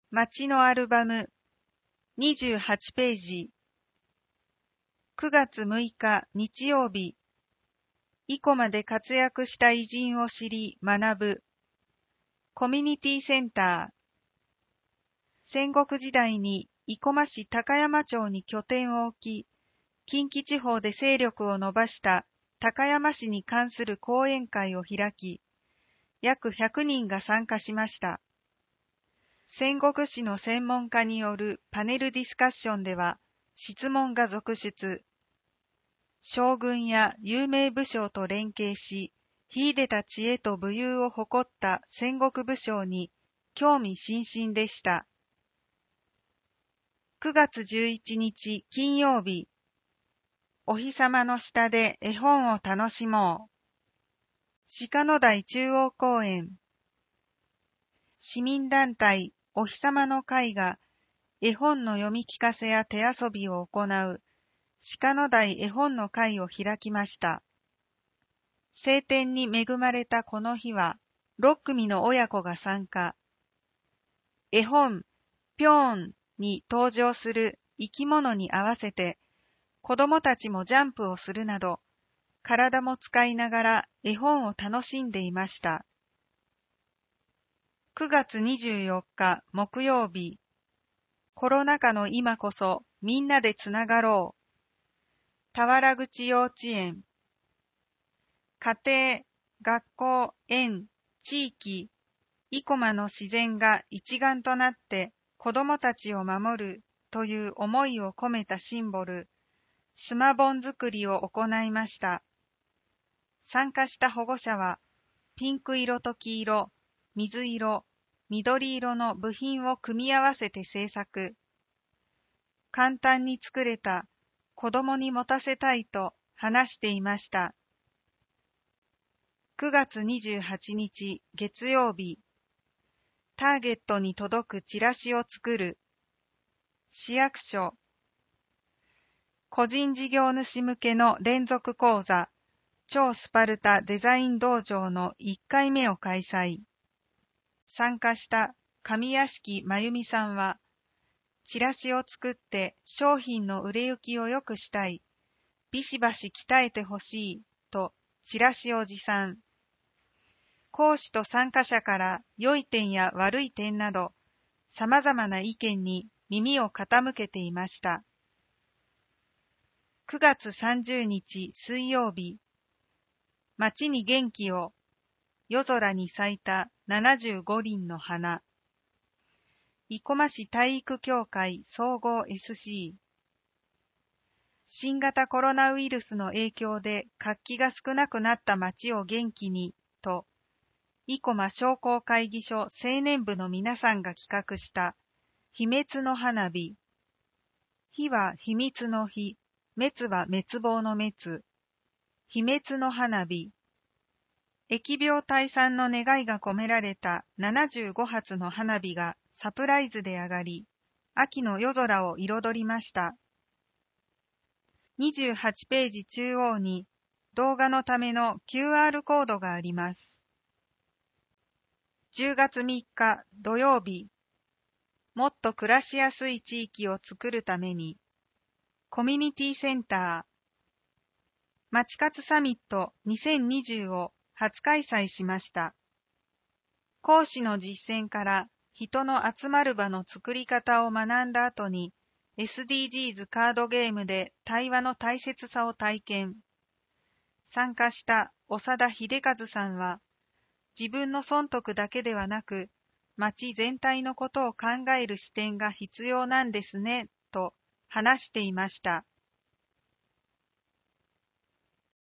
街のアルバム28ページ。9月6日日曜日。生駒で活躍した偉人を知り学ぶ。コミュニティセンター。戦国時代に生駒市高山町に拠点を置き、近畿地方で勢力を伸ばした高山市に関する講演会を開き、約100人が参加しました。戦国史の専門家によるパネルディスカッションでは質問が続出。将軍や有名武将と連携し、秀でた知恵と武勇を誇った戦国武将に興味津々でした。9月11日金曜日。お日様の下で絵本を楽しもう。鹿野台中央公園。市民団体お日様の会が絵本の読み聞かせや手遊びを行う鹿野台絵本の会を開きました。晴天に恵まれたこの日は6組の親子が参加。絵本ぴょーんに登場する生き物に合わせて子供たちもジャンプをするなど体も使いながら絵本を楽しんでいました。9月24日木曜日。コロナ禍の今こそみんなでつながろう。田原口幼稚園。家庭、学校、園、地域、生駒の自然が一丸となって子どもたちを守るという思いを込めたシンボル、スマボン作りを行いました。参加した保護者は、ピンク色と黄色、水色、緑色の部品を組み合わせて制作。簡単に作れた、子供に持たせたいと話していました。9月28日月曜日。ターゲットに届くチラシを作る。市役所。個人事業主向けの連続講座、超スパルタデザイン道場の1回目を開催。参加した上屋敷真由美さんは、チラシを作って商品の売れ行きを良くしたい、ビシバシ鍛えてほしいとチラシを持参。講師と参加者から良い点や悪い点など、様々な意見に耳を傾けていました。9月30日水曜日。街に元気を。夜空に咲いた75輪の花。生駒市体育協会総合 SC。新型コロナウイルスの影響で活気が少なくなった街を元気にと、生駒商工会議所青年部の皆さんが企画した秘滅の花火。火は秘密の火、滅は滅亡の滅。秘滅の花火。疫病退散の願いが込められた75発の花火がサプライズで上がり、秋の夜空を彩りました。28ページ中央に動画のための QR コードがあります。10月3日土曜日。もっと暮らしやすい地域を作るために、コミュニティセンター、まちかつサミット2020を初開催しました。講師の実践から人の集まる場の作り方を学んだ後に SDGs カードゲームで対話の大切さを体験。参加した長田秀和さんは、自分の損得だけではなく、町全体のことを考える視点が必要なんですね、と話していました。